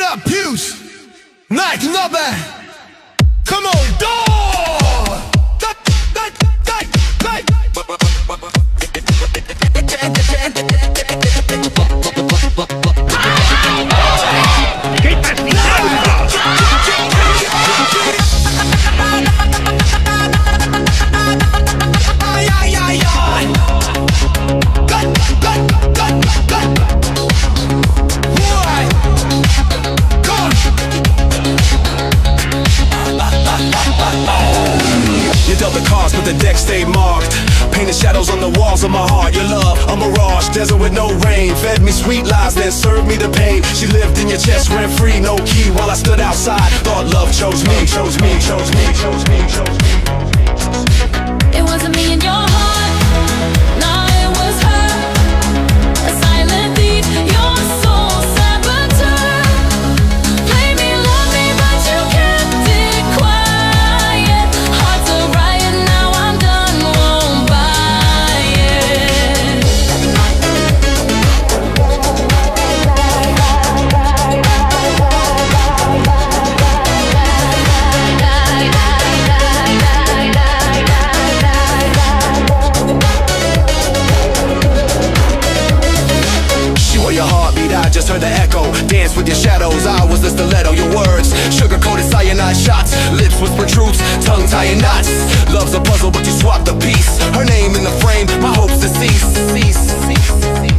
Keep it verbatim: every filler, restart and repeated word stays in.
up, Pews. Night, not bad. Come on, door. You dealt the cards, but the deck stayed marked. Painted shadows on the walls of my heart. Your love, a mirage, desert with no rain. Fed me sweet lies, then served me the pain. She lived in your chest, rent free, no key. While I stood outside, thought love chose me, chose me, chose me, chose me, chose me. It wasn't me in your heart, no, it was her. A silent thief, your soul saboteur. Play me, love me, but you kept it quiet. Heart's a riot, now I'm done, won't buy it. She wore your heartbeat, I just heard the echo. Dance with your shadows, I was the stiletto. Your words, sugar-coated cyanide shots. Lips whisper truths, tongue tying knots. Love's a puzzle, but you swapped the piece. Her name in the frame, my hopes to cease, cease, cease, cease.